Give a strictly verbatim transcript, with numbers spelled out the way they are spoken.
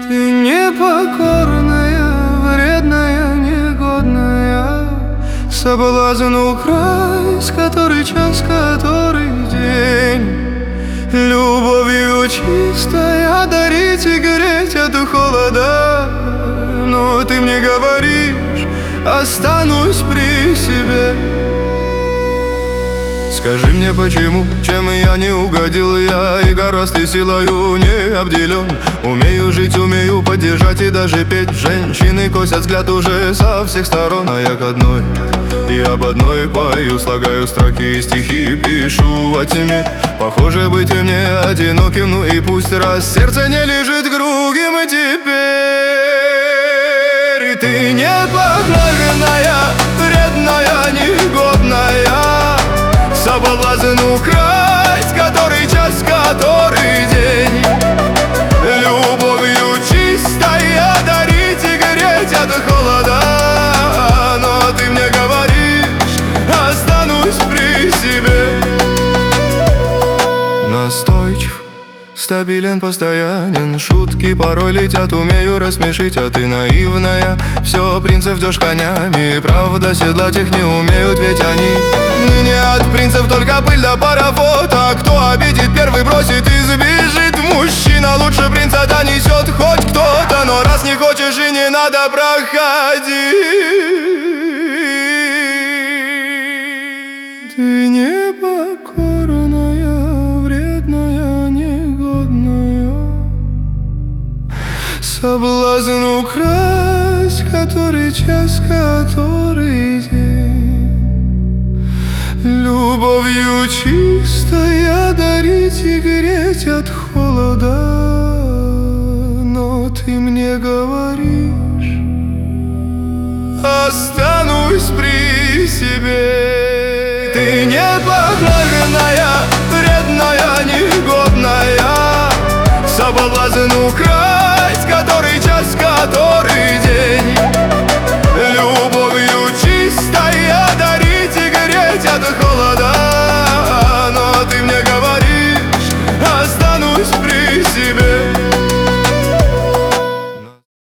Ты непокорная, вредная, негодная, соблазн украсть, который час, который день. Любовью чистой одарить и греть от холода. Но ты мне говоришь, останусь при себе. Скажи мне, почему, чем я не угодил? Я и гораздо силою не обделен. Умею жить, умею поддержать и даже петь. Женщины косят взгляд уже со всех сторон. А я к одной, и об одной пою, слагаю строки и стихи пишу во тьме. Похоже быть мне одиноким, ну и пусть, раз сердце не лежит другим теперь. Ты непокорная, вредная, негодная, соблазн украсть, который час, который день. Любовью чистой одарить и гореть от холода. Но ты мне говоришь, останусь при себе. Настойчив, стабилен, постоянен, шутки порой летят, умею рассмешить. А ты наивная, все принцев ждешь конями. Правда, седлать их не умеют, ведь они не от принцев, только пыль да паровод. А кто обидит, первый бросит и сбежит. Мужчина лучше принца донесет хоть кто-то. Но раз не хочешь и не надо, проходи. Ты непокорная, вредная, негодная, соблазн украсть, который час, который день. Любовью чистой одарить и греть от холода. Но ты мне говоришь, останусь при себе. Ты непокорная, вредная, негодная, соблазн украсть, который час, который день.